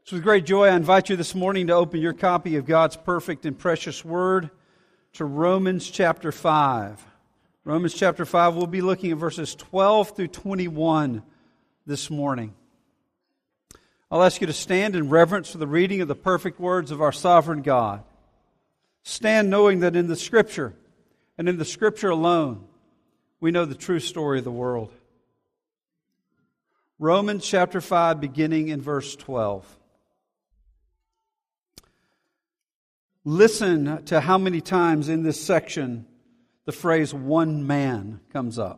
So with great joy, I invite you this morning to open your copy of God's perfect and precious Word to Romans chapter 5. Romans chapter 5, we'll be looking at verses 12 through 21 this morning. I'll ask you to stand in reverence for the reading of the perfect words of our sovereign God. Stand knowing that in the Scripture, and in the Scripture alone, we know the true story of the world. Romans chapter 5, beginning in verse 12. Listen to how many times in this section the phrase "one man" comes up.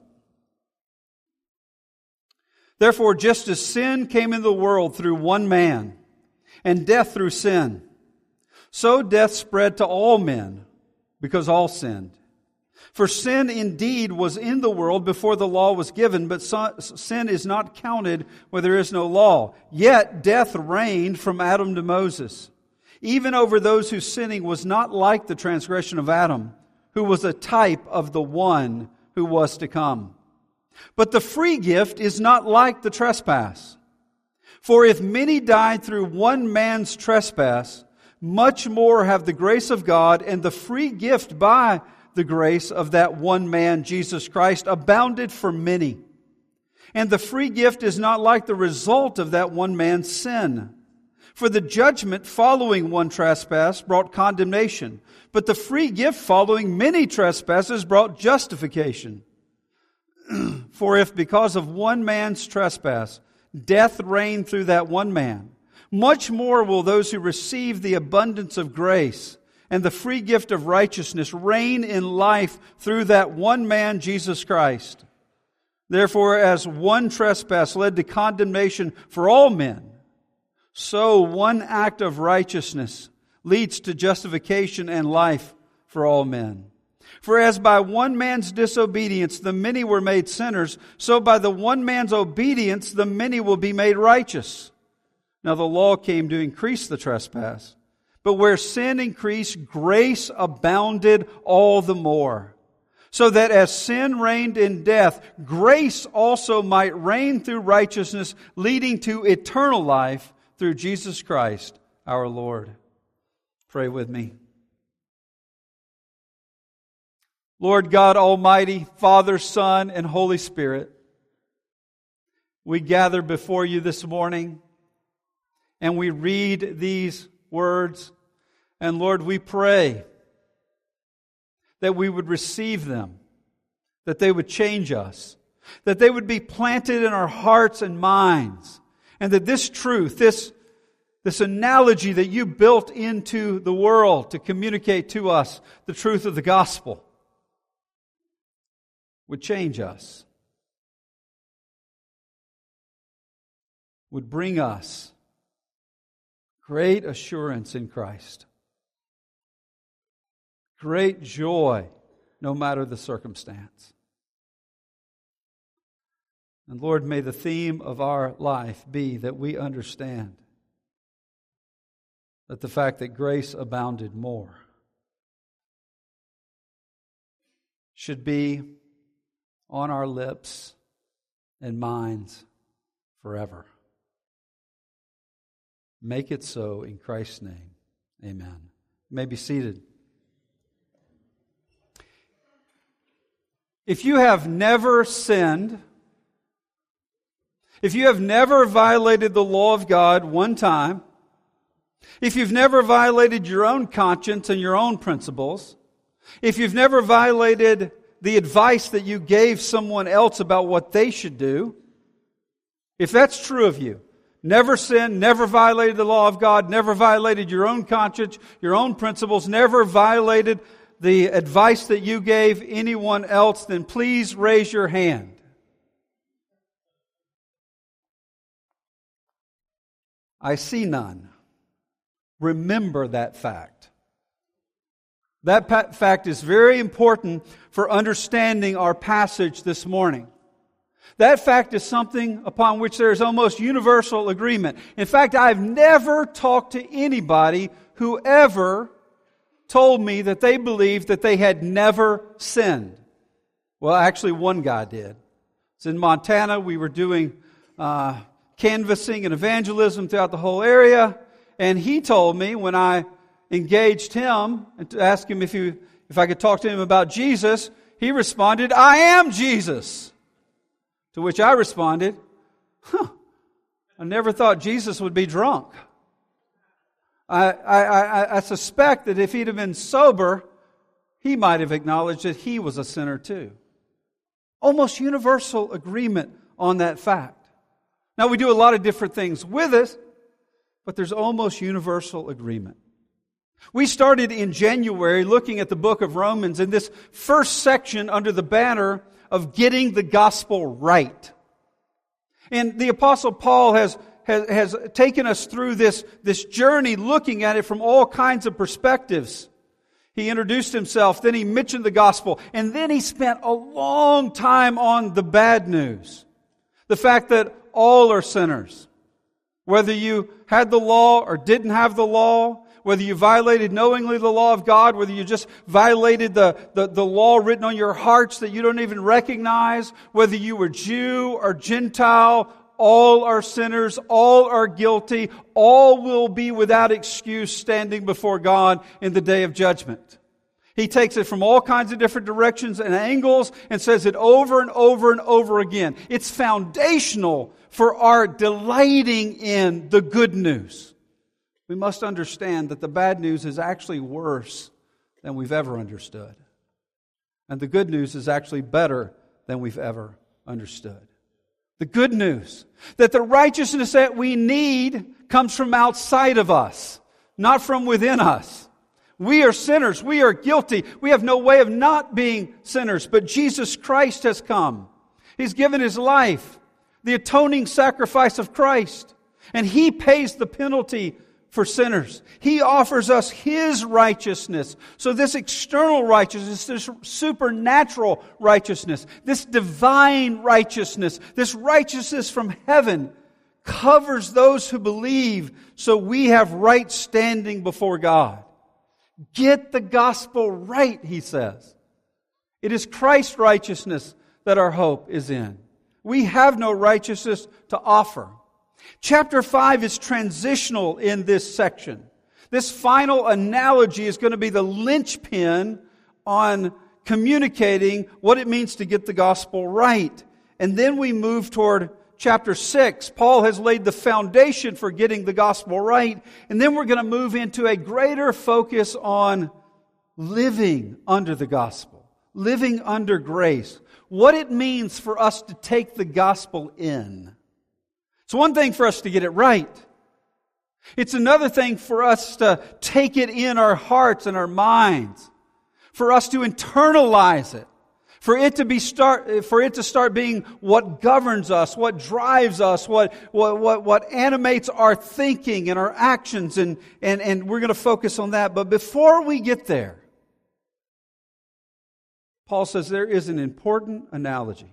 Therefore, just as sin came into the world through one man, and death through sin, so death spread to all men, because all sinned. For sin indeed was in the world before the law was given, but sin is not counted where there is no law. Yet death reigned from Adam to Moses, even over those whose sinning was not like the transgression of Adam, who was a type of the one who was to come. But the free gift is not like the trespass. For if many died through one man's trespass, much more have the grace of God and the free gift by the grace of that one man, Jesus Christ, abounded for many. And the free gift is not like the result of that one man's sin. For the judgment following one trespass brought condemnation, but the free gift following many trespasses brought justification. For if because of one man's trespass death reigned through that one man, much more will those who receive the abundance of grace and the free gift of righteousness reign in life through that one man, Jesus Christ. Therefore, as one trespass led to condemnation for all men, so one act of righteousness leads to justification and life for all men. For as by one man's disobedience the many were made sinners, so by the one man's obedience the many will be made righteous. Now the law came to increase the trespass, but where sin increased, grace abounded all the more. So that as sin reigned in death, grace also might reign through righteousness, leading to eternal life through Jesus Christ our Lord. Pray with me. Lord God Almighty, Father, Son, and Holy Spirit, we gather before you this morning and we read these words. And Lord, we pray that we would receive them, that they would change us, that they would be planted in our hearts and minds, and that this truth, this analogy that you built into the world to communicate to us the truth of the gospel, would change us, would bring us great assurance in Christ, great joy no matter the circumstance. And Lord, may the theme of our life be that we understand that the fact that grace abounded more should be on our lips and minds forever. Make it so in Christ's name. Amen. You may be seated. If you have never sinned, if you have never violated the law of God one time, if you've never violated your own conscience and your own principles, if you've never violated the advice that you gave someone else about what they should do, if that's true of you, never sinned, never violated the law of God, never violated your own conscience, your own principles, never violated the advice that you gave anyone else, then please raise your hand. I see none. Remember that fact. That fact is very important for understanding our passage this morning. That fact is something upon which there is almost universal agreement. In fact, I've never talked to anybody who ever told me that they believed that they had never sinned. Well, actually, one guy did. It's in Montana. We were doing canvassing and evangelism throughout the whole area. And he told me when I engaged him and to ask him if I could talk to him about Jesus, he responded, "I am Jesus." To which I responded, I never thought Jesus would be drunk. I suspect that if he'd have been sober, he might have acknowledged that he was a sinner too. Almost universal agreement on that fact. Now, we do a lot of different things with it, but there's almost universal agreement. We started in January looking at the book of Romans in this first section under the banner of getting the gospel right. And the Apostle Paul has taken us through this journey looking at it from all kinds of perspectives. He introduced himself, then he mentioned the gospel, and then he spent a long time on the bad news. The fact that all are sinners. Whether you had the law or didn't have the law, whether you violated knowingly the law of God, whether you just violated the law written on your hearts that you don't even recognize, whether you were Jew or Gentile, all are sinners, all are guilty, all will be without excuse standing before God in the day of judgment. He takes it from all kinds of different directions and angles and says it over and over and over again. It's foundational for our delighting in the good news. We must understand that the bad news is actually worse than we've ever understood. And the good news is actually better than we've ever understood. The good news, that the righteousness that we need comes from outside of us, not from within us. We are sinners. We are guilty. We have no way of not being sinners, but Jesus Christ has come. He's given His life, the atoning sacrifice of Christ, and He pays the penalty for sinners. He offers us His righteousness. So this external righteousness, this supernatural righteousness, this divine righteousness, this righteousness from heaven covers those who believe, so we have right standing before God. Get the gospel right, he says. It is Christ's righteousness that our hope is in. We have no righteousness to offer. Chapter 5 is transitional in this section. This final analogy is going to be the linchpin on communicating what it means to get the gospel right. And then we move toward chapter 6. Paul has laid the foundation for getting the gospel right. And then we're going to move into a greater focus on living under the gospel, living under grace. What it means for us to take the gospel in. It's one thing for us to get it right. It's another thing for us to take it in our hearts and our minds. For us to internalize it. For it to start being what governs us, what drives us, what animates our thinking and our actions, and we're going to focus on that. But before we get there, Paul says there is an important analogy.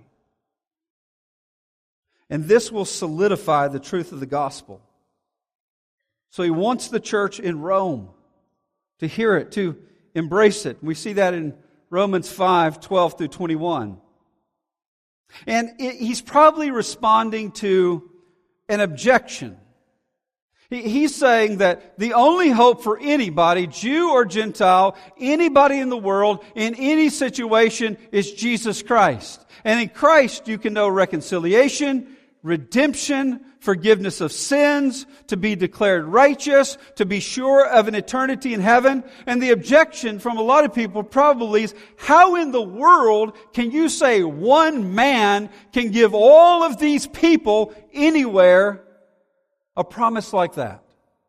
And this will solidify the truth of the gospel. So he wants the church in Rome to hear it, to embrace it. We see that in Romans 5:12 through 21. And he's probably responding to an objection. He's saying that the only hope for anybody, Jew or Gentile, anybody in the world, in any situation, is Jesus Christ. And in Christ you can know reconciliation, redemption, forgiveness of sins, to be declared righteous, to be sure of an eternity in heaven. And the objection from a lot of people probably is, how in the world can you say one man can give all of these people anywhere a promise like that?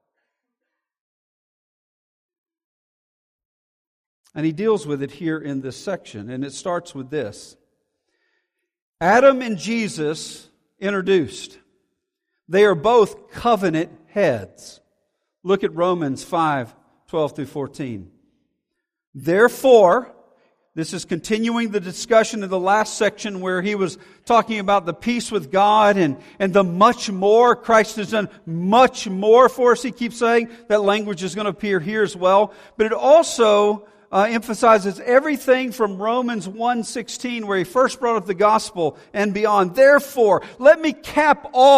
And he deals with it here in this section, and it starts with this. Adam and Jesus introduced. They are both covenant heads. Look at Romans 5:12 through 14. Therefore, this is continuing the discussion in the last section where he was talking about the peace with God and the much more. Christ has done much more for us, he keeps saying. That language is going to appear here as well. But it also emphasizes everything from Romans 1:16, where he first brought up the gospel and beyond. Therefore, let me cap off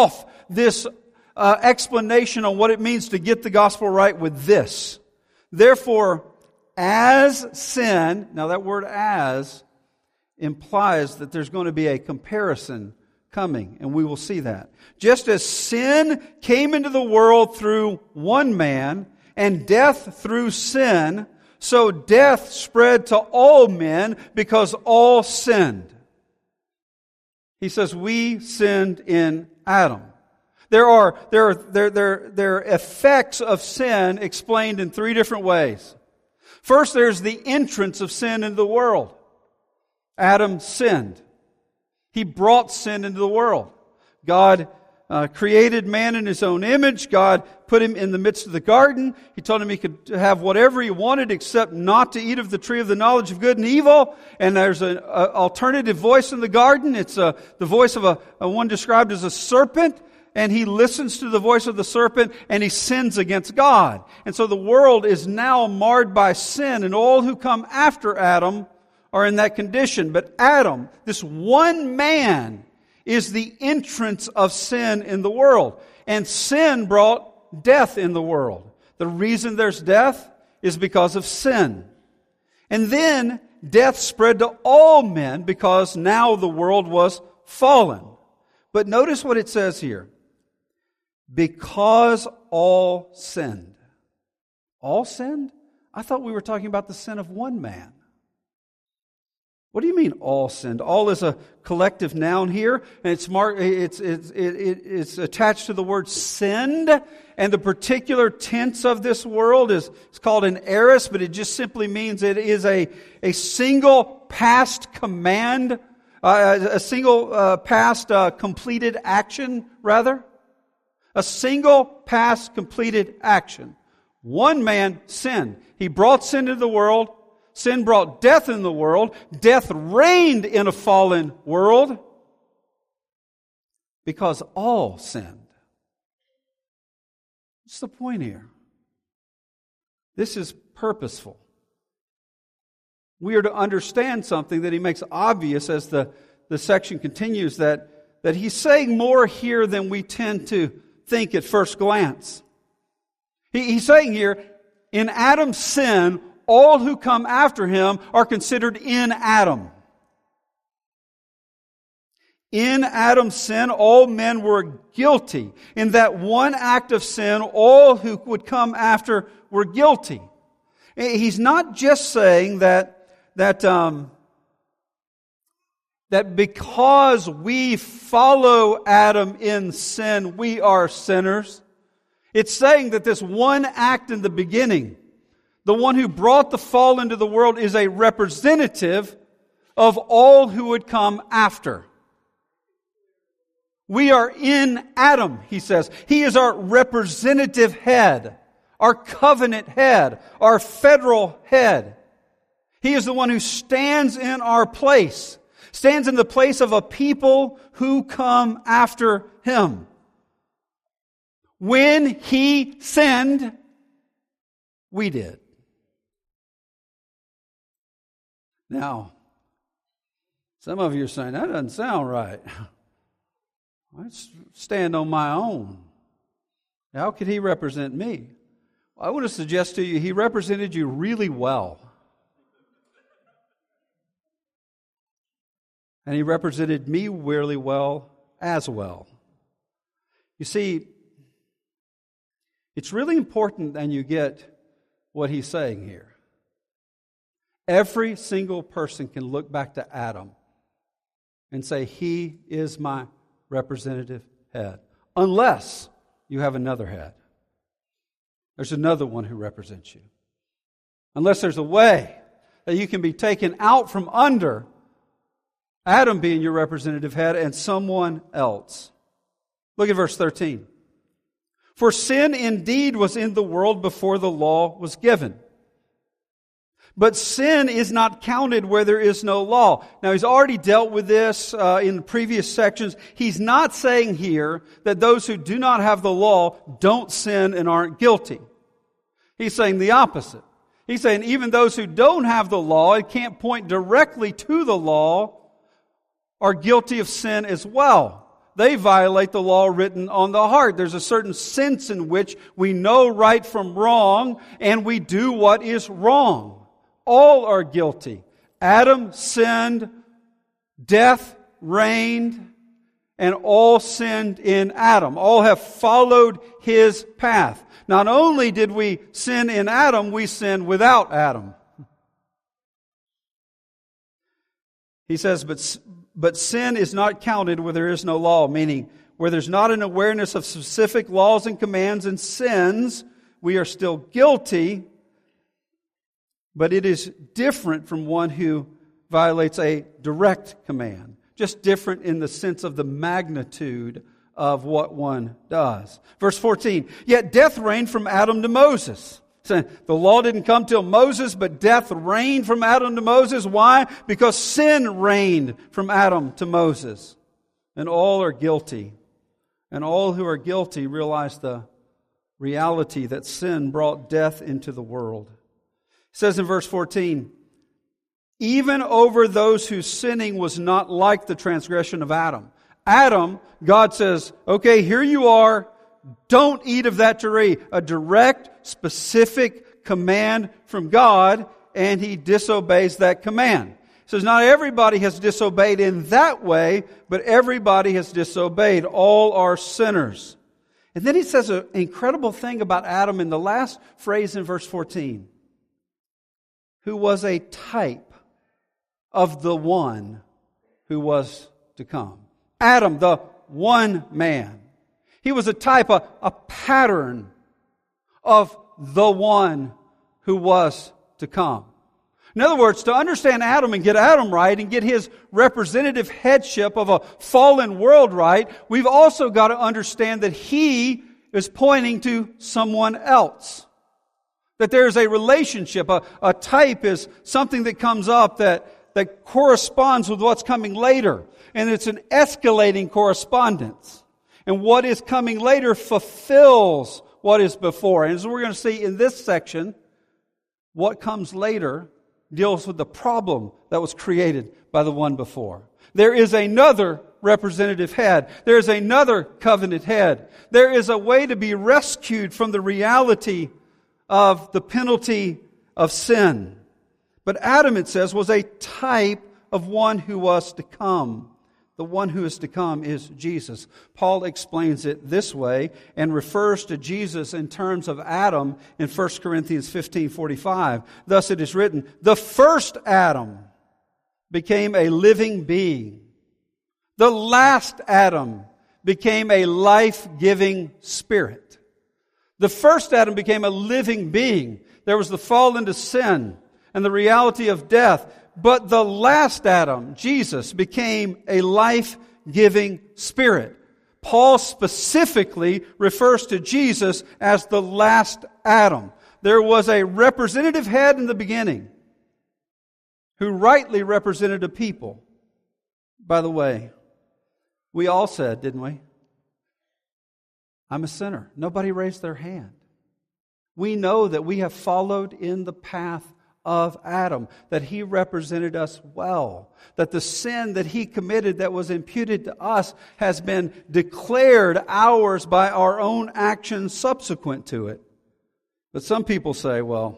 this explanation on what it means to get the gospel right with this. Therefore, as sin, now that word as implies that there's going to be a comparison coming, and we will see that. Just as sin came into the world through one man, and death through sin, so death spread to all men because all sinned. He says, we sinned in Adam. There are effects of sin explained in three different ways. First, there's the entrance of sin into the world. Adam sinned. He brought sin into the world. God created man in His own image. God put him in the midst of the garden. He told him he could have whatever he wanted except not to eat of the tree of the knowledge of good and evil. And there's an alternative voice in the garden. It's the voice of a one described as a serpent. And he listens to the voice of the serpent and he sins against God. And so the world is now marred by sin, and all who come after Adam are in that condition. But Adam, this one man, is the entrance of sin in the world. And sin brought death in the world. The reason there's death is because of sin. And then death spread to all men because now the world was fallen. But notice what it says here. Because all sinned. All sinned? I thought we were talking about the sin of one man. What do you mean all sinned? All is a collective noun here, and it's attached to the word sinned, and the particular tense of this world is called an aorist, but it just simply means it is a single past command, a single past completed action, rather. A single past completed action. One man sinned. He brought sin into the world. Sin brought death in the world. Death reigned in a fallen world because all sinned. What's the point here? This is purposeful. We are to understand something that he makes obvious as the section continues, that he's saying more here than we tend to think at first glance. He's saying here, in Adam's sin, all who come after him are considered in Adam. In Adam's sin, all men were guilty. In that one act of sin, all who would come after were guilty. He's not just saying that because we follow Adam in sin, we are sinners. It's saying that this one act in the beginning, the one who brought the fall into the world, is a representative of all who would come after. We are in Adam, he says. He is our representative head, our covenant head, our federal head. He is the one who stands in our place. Stands in the place of a people who come after him. When he sinned, we did. Now, some of you are saying, that doesn't sound right. I stand on my own. How could he represent me? I want to suggest to you, he represented you really well. And he represented me really well as well. You see, it's really important that you get what he's saying here. Every single person can look back to Adam and say, he is my representative head. Unless you have another head. There's another one who represents you. Unless there's a way that you can be taken out from under Adam being your representative head and someone else. Look at verse 13. For sin indeed was in the world before the law was given. But sin is not counted where there is no law. Now, he's already dealt with this in previous sections. He's not saying here that those who do not have the law don't sin and aren't guilty. He's saying the opposite. He's saying even those who don't have the law and can't point directly to the law are guilty of sin as well. They violate the law written on the heart. There's a certain sense in which we know right from wrong, and we do what is wrong. All are guilty. Adam sinned, death reigned, and all sinned in Adam. All have followed his path. Not only did we sin in Adam, we sinned without Adam. He says, but sin is not counted where there is no law, meaning where there's not an awareness of specific laws and commands and sins, we are still guilty, but it is different from one who violates a direct command. Just different in the sense of the magnitude of what one does. Verse 14, yet death reigned from Adam to Moses. So the law didn't come till Moses, but death reigned from Adam to Moses. Why? Because sin reigned from Adam to Moses. And all are guilty. And all who are guilty realize the reality that sin brought death into the world. It says in verse 14, even over those whose sinning was not like the transgression of Adam. Adam, God says, okay, here you are. Don't eat of that tree. A direct, specific command from God, and he disobeys that command. He says, not everybody has disobeyed in that way, but everybody has disobeyed. All are sinners. And then he says an incredible thing about Adam in the last phrase in verse 14. Who was a type of the one who was to come. Adam, the one man. He was a type, a pattern of the one who was to come. In other words, to understand Adam and get Adam right and get his representative headship of a fallen world right, we've also got to understand that he is pointing to someone else. That there's a relationship. A type is something that comes up that corresponds with what's coming later. And it's an escalating correspondence. And what is coming later fulfills what is before. And as we're going to see in this section, what comes later deals with the problem that was created by the one before. There is another representative head. There is another covenant head. There is a way to be rescued from the reality of the penalty of sin. But Adam, it says, was a type of one who was to come. The one who is to come is Jesus. Paul explains it this way and refers to Jesus in terms of Adam in 1 Corinthians 15:45. Thus it is written, the first Adam became a living being. The last Adam became a life-giving spirit. The first Adam became a living being. There was the fall into sin and the reality of death. But the last Adam, Jesus, became a life-giving spirit. Paul specifically refers to Jesus as the last Adam. There was a representative head in the beginning who rightly represented a people. By the way, we all said, didn't we? I'm a sinner. Nobody raised their hand. We know that we have followed in the path of Adam, that he represented us well, that the sin that he committed that was imputed to us has been declared ours by our own actions subsequent to it. But some people say, well,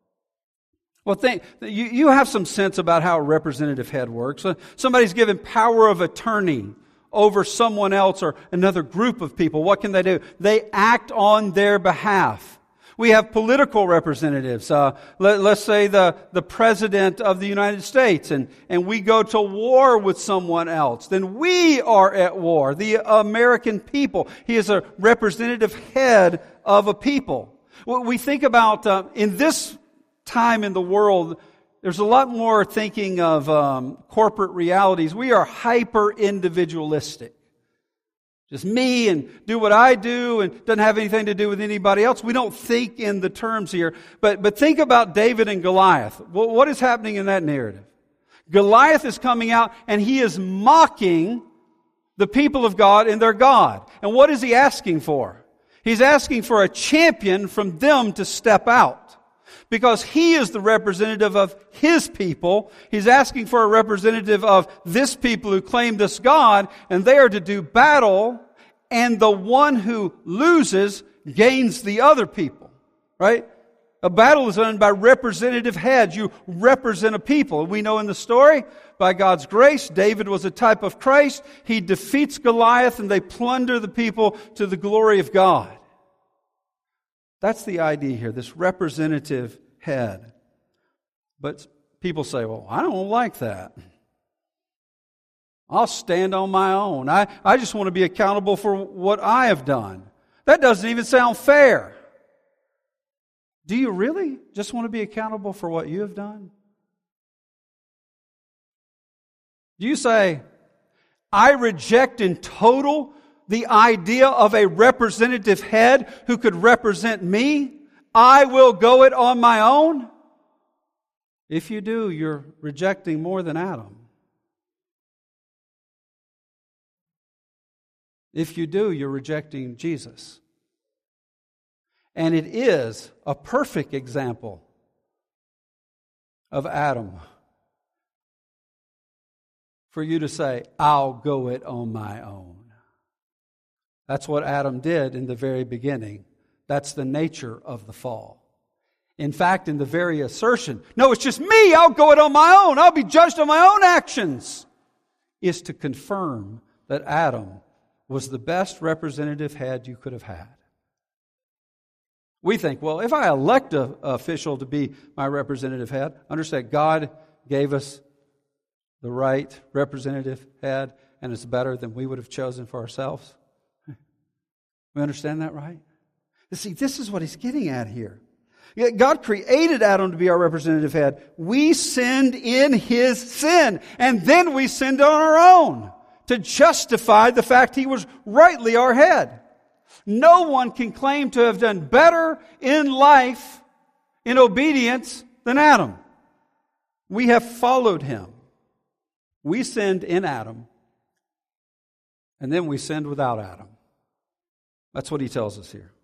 you have some sense about how a representative head works. Somebody's given power of attorney over someone else or another group of people. What can they do? They act on their behalf. We have political representatives. Let's say the President of the United States, and we go to war with someone else. Then we are at war. The American people. He is a representative head of a people. We think about, in this time in the world, there's a lot more thinking of corporate realities. We are hyper-individualistic. Just me and do what I do and doesn't have anything to do with anybody else. We don't think in the terms here. But think about David and Goliath. What is happening in that narrative? Goliath is coming out and he is mocking the people of God and their God. And what is he asking for? He's asking for a champion from them to step out. because He is the representative of His people. He's asking for a representative of this people who claim this God, and they are to do battle, and the one who loses gains the other people. Right? A battle is done by representative heads. You represent a people. We know in the story, by God's grace, David was a type of Christ. He defeats Goliath and they plunder the people to the glory of God. That's the idea here, this representative head. But people say, well, I don't like that. I'll stand on my own. I just want to be accountable for what I have done. That doesn't even sound fair. Do you really just want to be accountable for what you have done? Do you say, I reject in total the idea of a representative head who could represent me? I will go it on my own? If you do, you're rejecting more than Adam. If you do, you're rejecting Jesus. And it is a perfect example of Adam for you to say, I'll go it on my own. That's what Adam did in the very beginning. That's the nature of the fall. In fact, in the very assertion, no, it's just me, I'll go it on my own, I'll be judged on my own actions, is to confirm that Adam was the best representative head you could have had. We think, well, if I elect an official to be my representative head, understand God gave us the right representative head, and it's better than we would have chosen for ourselves. We understand that, right? You see, this is what he's getting at here. God created Adam to be our representative head. We sinned in his sin, and then we sinned on our own to justify the fact he was rightly our head. No one can claim to have done better in life, in obedience, than Adam. We have followed him. We sinned in Adam, and then we sinned without Adam. That's what he tells us here.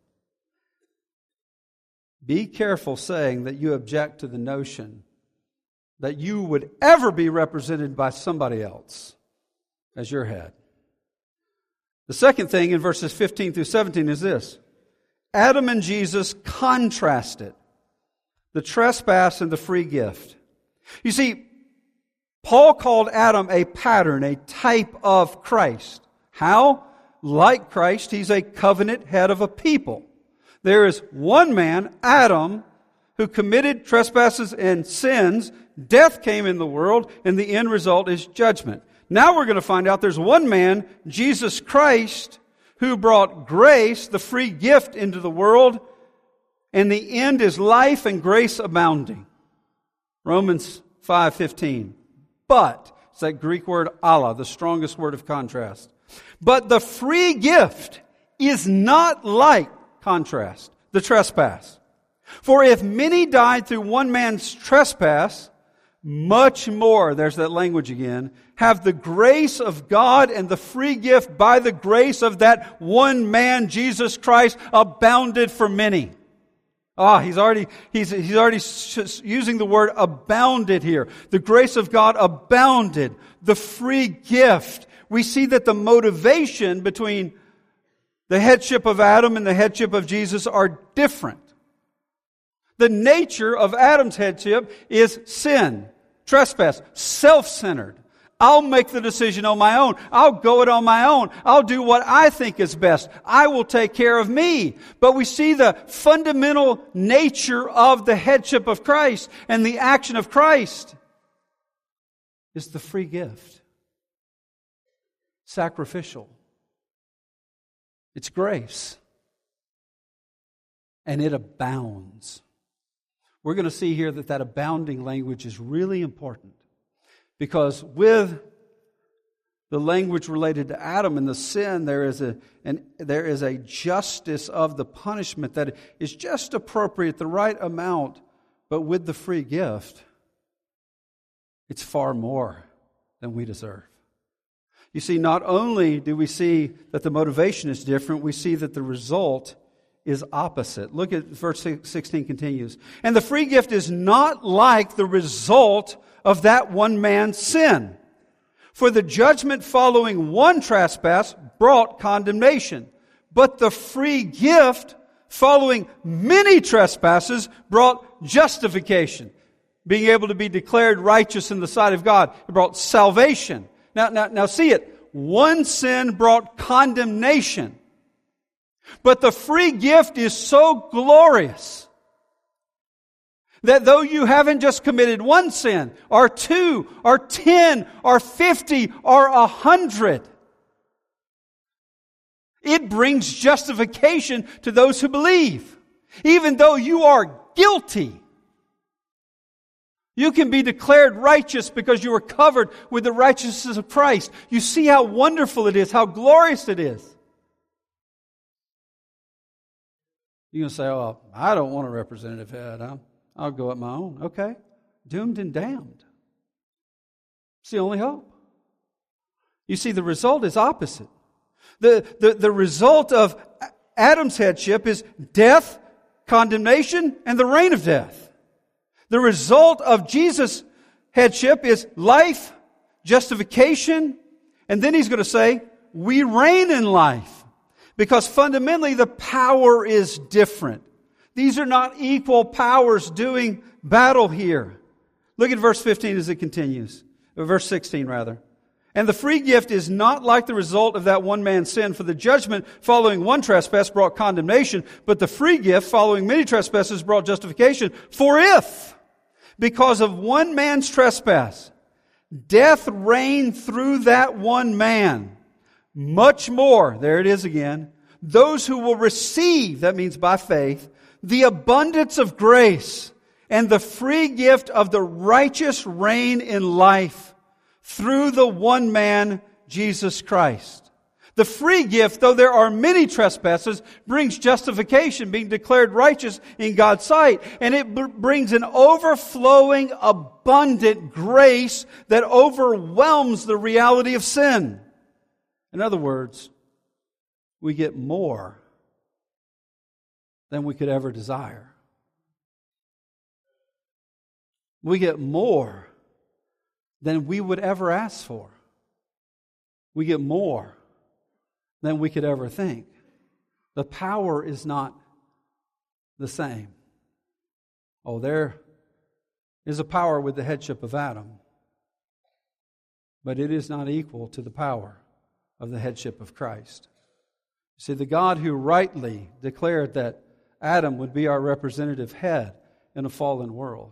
Be careful saying that you object to the notion that you would ever be represented by somebody else as your head. The second thing in verses 15 through 17 is this. Adam and Jesus contrasted the trespass and the free gift. You see, Paul called Adam a pattern, a type of Christ. How? Like Christ, he's a covenant head of a people. There is one man, Adam, who committed trespasses and sins. Death came in the world, and the end result is judgment. Now we're going to find out there's one man, Jesus Christ, who brought grace, the free gift, into the world, and the end is life and grace abounding. Romans 5:15. But, it's that Greek word Allah, the strongest word of contrast. But the free gift is not like, contrast, the trespass. For if many died through one man's trespass, much more, there's that language again, have the grace of God and the free gift by the grace of that one man, Jesus Christ, abounded for many. He's already using the word abounded here. The grace of God abounded. The free gift. We see that the motivation between the headship of Adam and the headship of Jesus are different. The nature of Adam's headship is sin, trespass, self-centered. I'll make the decision on my own. I'll go it on my own. I'll do what I think is best. I will take care of me. But we see the fundamental nature of the headship of Christ and the action of Christ is the free gift. Sacrificial. It's grace. And it abounds. We're going to see here that abounding language is really important. Because with the language related to Adam and the sin, there is a justice of the punishment that is just appropriate, the right amount. But with the free gift, it's far more than we deserve. You see, not only do we see that the motivation is different, we see that the result is opposite. Look at verse 16 continues. And the free gift is not like the result of that one man's sin. For the judgment following one trespass brought condemnation, but the free gift following many trespasses brought justification, being able to be declared righteous in the sight of God. It brought salvation. Now see it. One sin brought condemnation. But the free gift is so glorious that though you haven't just committed one sin, or 2, or 10, or 50, or 100, it brings justification to those who believe. Even though you are guilty, you can be declared righteous because you are covered with the righteousness of Christ. You see how wonderful it is, how glorious it is. You're going to say, oh, I don't want a representative head. I'll go at my own. Okay. Doomed and damned. It's the only hope. You see, the result is opposite. The result of Adam's headship is death, condemnation, and the reign of death. The result of Jesus' headship is life, justification, and then he's going to say, we reign in life. Because fundamentally the power is different. These are not equal powers doing battle here. Look at verse 15 as it continues. Verse 16 rather. And the free gift is not like the result of that one man's sin, for the judgment following one trespass brought condemnation, but the free gift following many trespasses brought justification. For if, because of one man's trespass, death reigned through that one man, much more, there it is again, those who will receive, that means by faith, the abundance of grace and the free gift of the righteous reign in life through the one man, Jesus Christ. The free gift, though there are many trespasses, brings justification, being declared righteous in God's sight. And it brings an overflowing, abundant grace that overwhelms the reality of sin. In other words, we get more than we could ever desire. We get more than we would ever ask for. We get more than we could ever think. The power is not the same. Oh, there is a power with the headship of Adam, but it is not equal to the power of the headship of Christ. See, the God who rightly declared that Adam would be our representative head in a fallen world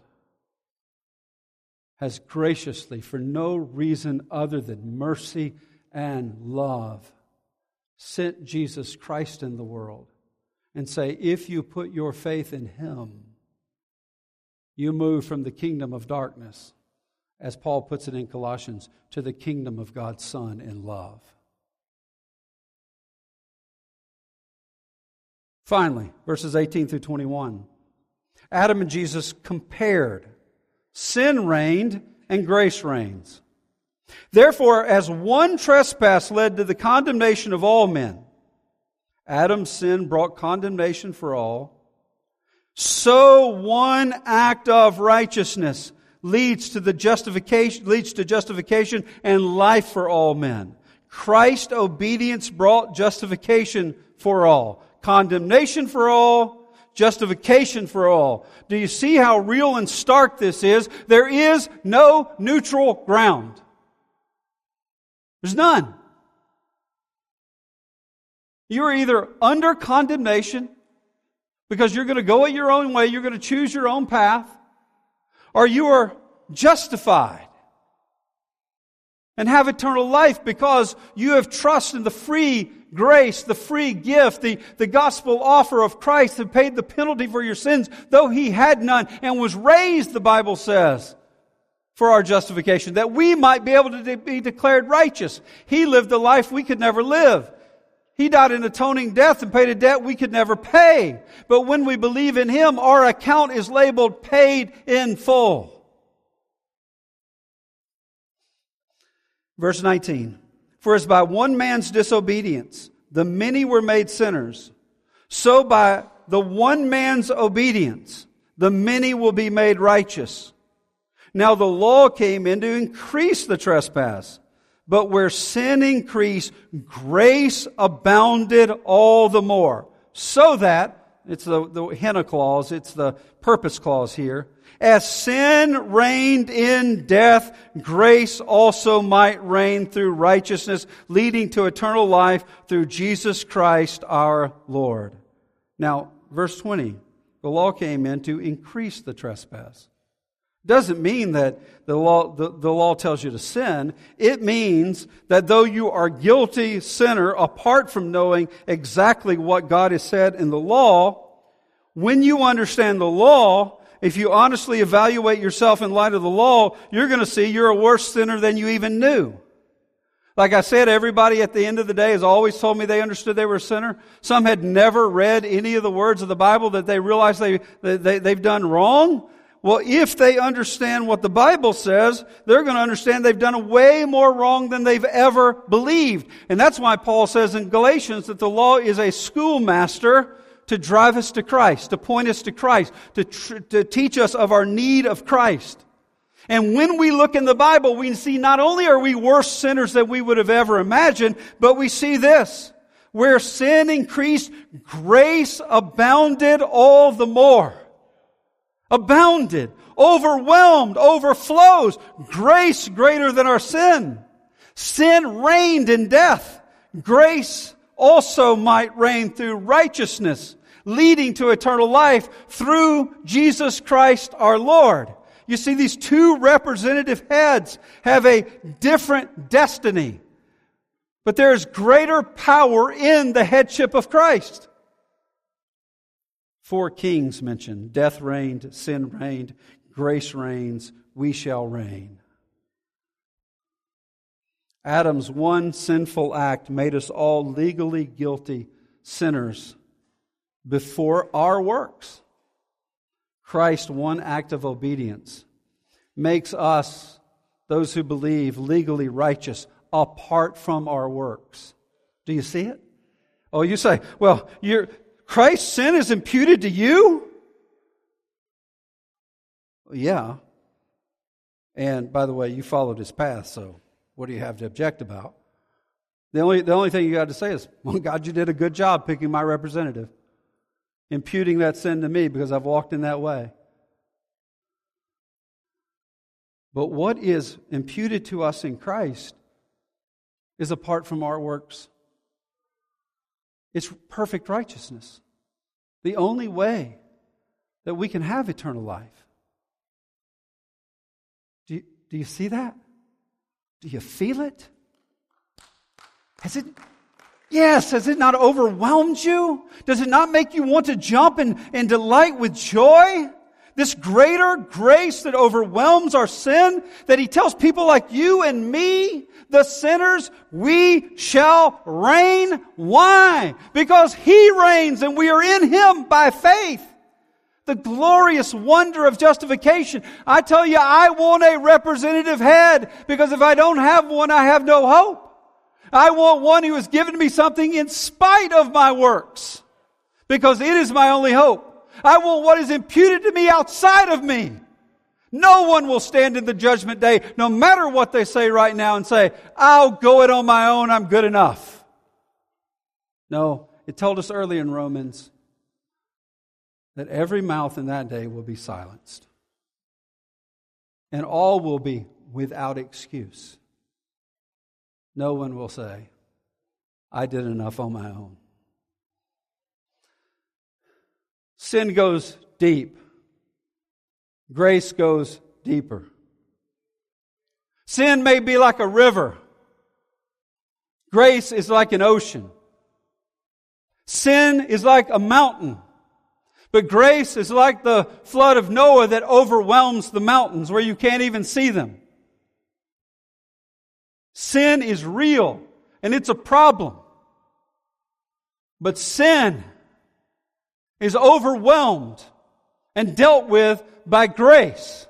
has graciously, for no reason other than mercy and love, sent Jesus Christ in the world and say, if you put your faith in Him, you move from the kingdom of darkness, as Paul puts it in Colossians, to the kingdom of God's Son in love. Finally, verses 18 through 21. Adam and Jesus compared. Sin reigned and grace reigns. Therefore, as one trespass led to the condemnation of all men, Adam's sin brought condemnation for all, so one act of righteousness leads to justification and life for all men. Christ's obedience brought justification for all. Condemnation for all, justification for all. Do you see how real and stark this is? There is no neutral ground. There's none. You are either under condemnation because you're going to go it your own way, you're going to choose your own path, or you are justified and have eternal life because you have trust in the free grace, the free gift, the gospel offer of Christ who paid the penalty for your sins, though He had none, and was raised, the Bible says, for our justification, that we might be able to be declared righteous. He lived a life we could never live. He died an atoning death and paid a debt we could never pay. But when we believe in Him, our account is labeled paid in full. Verse 19. For as by one man's disobedience the many were made sinners, So by the one man's obedience, the many will be made righteous. Now the law came in to increase the trespass. But where sin increased, grace abounded all the more. So that, it's the hina clause, it's the purpose clause here. As sin reigned in death, grace also might reign through righteousness, leading to eternal life through Jesus Christ our Lord. Now, verse 20, the law came in to increase the trespass. Doesn't mean that the law tells you to sin. It means that though you are guilty sinner, apart from knowing exactly what God has said in the law, when you understand the law, if you honestly evaluate yourself in light of the law, you're going to see you're a worse sinner than you even knew. Like I said, everybody at the end of the day has always told me they understood they were a sinner. Some had never read any of the words of the Bible that they realized they've done wrong. Well, if they understand what the Bible says, they're going to understand they've done way more wrong than they've ever believed. And that's why Paul says in Galatians that the law is a schoolmaster to drive us to Christ, to point us to Christ, to teach us of our need of Christ. And when we look in the Bible, we see not only are we worse sinners than we would have ever imagined, but we see this. Where sin increased, grace abounded all the more. Abounded, overwhelmed, overflows, grace greater than our sin. Sin reigned in death. Grace also might reign through righteousness, leading to eternal life through Jesus Christ our Lord. You see, these two representative heads have a different destiny. But there is greater power in the headship of Christ. 4 kings mentioned. Death reigned, sin reigned, grace reigns, we shall reign. Adam's one sinful act made us all legally guilty sinners before our works. Christ's one act of obedience makes us, those who believe, legally righteous apart from our works. Do you see it? Oh, you say, well, Christ's sin is imputed to you? Yeah. And by the way, you followed His path, so what do you have to object about? The only thing you got to say is, well, God, you did a good job picking my representative, imputing that sin to me because I've walked in that way. But what is imputed to us in Christ is apart from our works. It's perfect righteousness. The only way that we can have eternal life. Do you see that? Do you feel it? Has it not overwhelmed you? Does it not make you want to jump and delight with joy? This greater grace that overwhelms our sin, that He tells people like you and me, the sinners, we shall reign. Why? Because He reigns and we are in Him by faith. The glorious wonder of justification. I tell you, I want a representative head, because if I don't have one, I have no hope. I want one who has given me something in spite of my works, because it is my only hope. I want what is imputed to me outside of me. No one will stand in the judgment day, no matter what they say right now, and say, I'll go it on my own, I'm good enough. No, it told us early in Romans that every mouth in that day will be silenced. And all will be without excuse. No one will say, I did enough on my own. Sin goes deep. Grace goes deeper. Sin may be like a river. Grace is like an ocean. Sin is like a mountain. But grace is like the flood of Noah that overwhelms the mountains where you can't even see them. Sin is real and it's a problem. But sin is overwhelmed and dealt with by grace.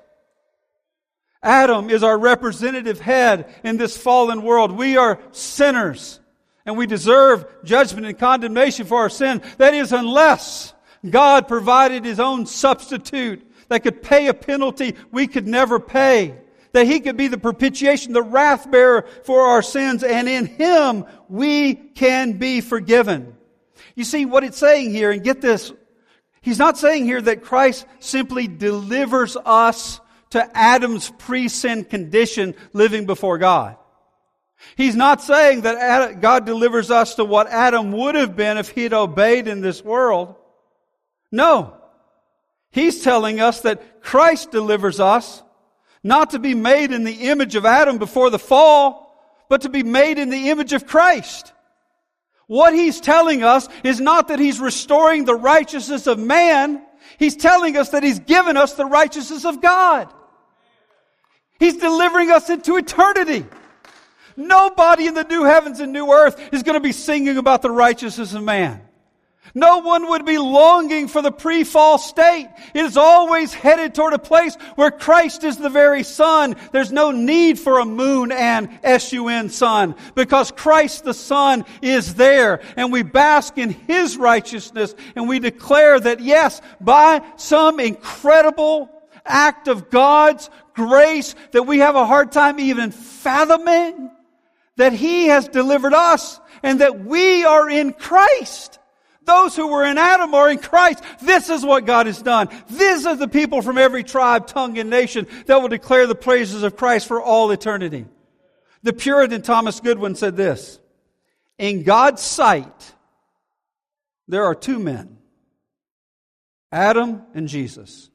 Adam is our representative head in this fallen world. We are sinners and we deserve judgment and condemnation for our sin. That is, unless God provided His own substitute that could pay a penalty we could never pay. That He could be the propitiation, the wrath bearer for our sins, and in Him we can be forgiven. You see what it's saying here, and get this, He's not saying here that Christ simply delivers us to Adam's pre-sin condition living before God. He's not saying that God delivers us to what Adam would have been if he'd obeyed in this world. No. He's telling us that Christ delivers us not to be made in the image of Adam before the fall, but to be made in the image of Christ. What He's telling us is not that He's restoring the righteousness of man. He's telling us that He's given us the righteousness of God. He's delivering us into eternity. Nobody in the new heavens and new earth is going to be singing about the righteousness of man. No one would be longing for the pre-fall state. It is always headed toward a place where Christ is the very sun. There's no need for a moon and S-U-N sun, because Christ the Son is there, and we bask in His righteousness, and we declare that yes, by some incredible act of God's grace that we have a hard time even fathoming, that He has delivered us, and that we are in Christ. Those who were in Adam are in Christ. This is what God has done. These are the people from every tribe, tongue, and nation that will declare the praises of Christ for all eternity. The Puritan Thomas Goodwin said this: in God's sight, there are two men, Adam and Jesus.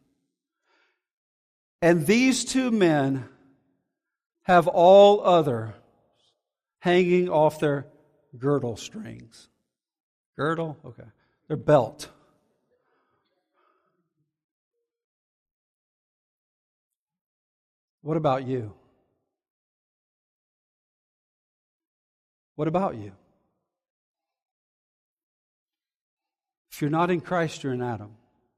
And these two men have all other hanging off their girdle strings. Girdle? Okay. Their belt. What about you? What about you? If you're not in Christ, you're in Adam.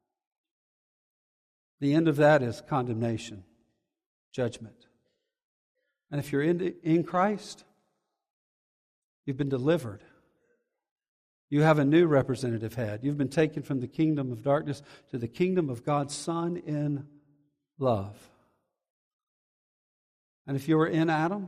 The end of that is condemnation, judgment. And if you're in Christ, you've been delivered. You have a new representative head. You've been taken from the kingdom of darkness to the kingdom of God's Son in love. And if you were in Adam,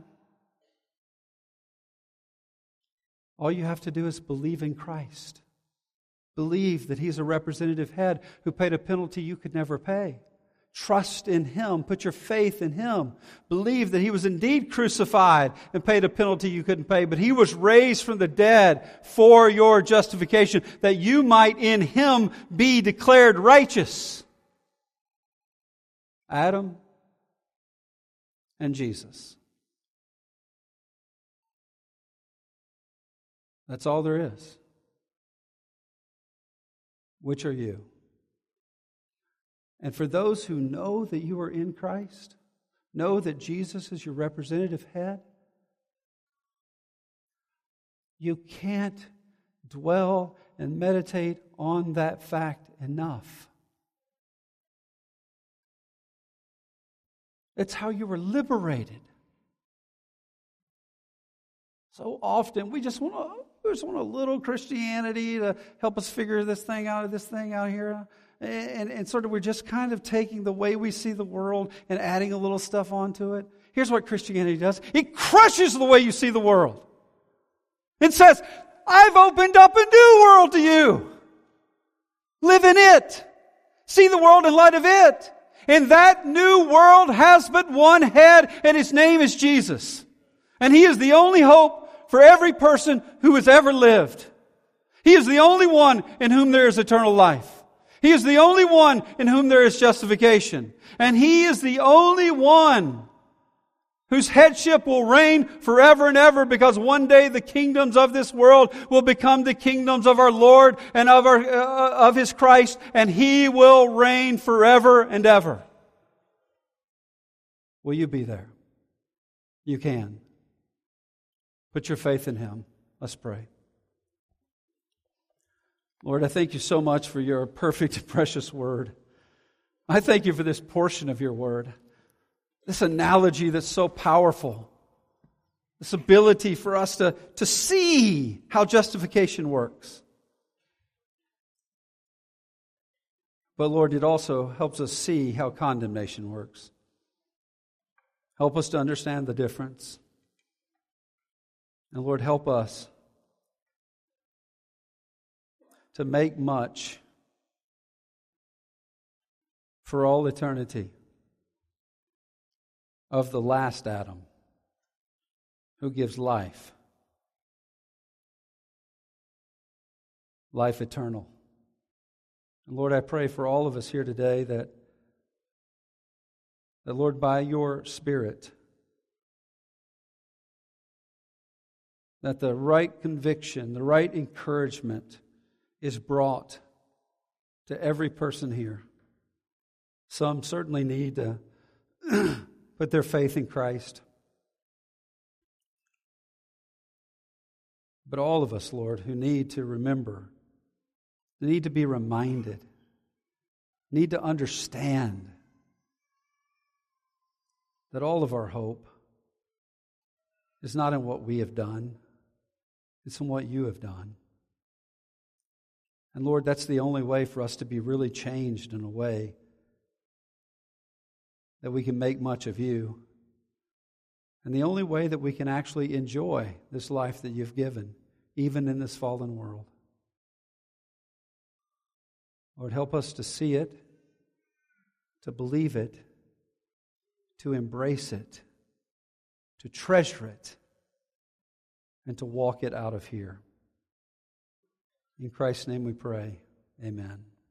all you have to do is believe in Christ. Believe that He's a representative head who paid a penalty you could never pay. Trust in Him. Put your faith in Him. Believe that He was indeed crucified and paid a penalty you couldn't pay, but He was raised from the dead for your justification, that you might in Him be declared righteous. Adam and Jesus. That's all there is. Which are you? And for those who know that you are in Christ, know that Jesus is your representative head, you can't dwell and meditate on that fact enough. It's how you were liberated. So often we just want a little Christianity to help us figure this thing out here. And sort of we're just kind of taking the way we see the world and adding a little stuff onto it. Here's what Christianity does. It crushes the way you see the world. It says, I've opened up a new world to you. Live in it. See the world in light of it. And that new world has but one head, and His name is Jesus. And He is the only hope for every person who has ever lived. He is the only one in whom there is eternal life. He is the only one in whom there is justification. And He is the only one whose headship will reign forever and ever, because one day the kingdoms of this world will become the kingdoms of our Lord and of His Christ, and He will reign forever and ever. Will you be there? You can. Put your faith in Him. Let's pray. Lord, I thank You so much for Your perfect and precious Word. I thank You for this portion of Your Word, this analogy that's so powerful. this ability for us to see how justification works. But Lord, it also helps us see how condemnation works. Help us to understand the difference. And Lord, help us to make much for all eternity of the last Adam who gives life, life eternal. And Lord, I pray for all of us here today that Lord, by your Spirit, that the right conviction, the right encouragement is brought to every person here. Some certainly need to put their faith in Christ. But all of us, Lord, who need to remember, need to be reminded, need to understand that all of our hope is not in what we have done, it's in what you have done. And Lord, that's the only way for us to be really changed in a way that we can make much of you. And the only way that we can actually enjoy this life that you've given, even in this fallen world. Lord, help us to see it, to believe it, to embrace it, to treasure it, and to walk it out of here. In Christ's name we pray. Amen.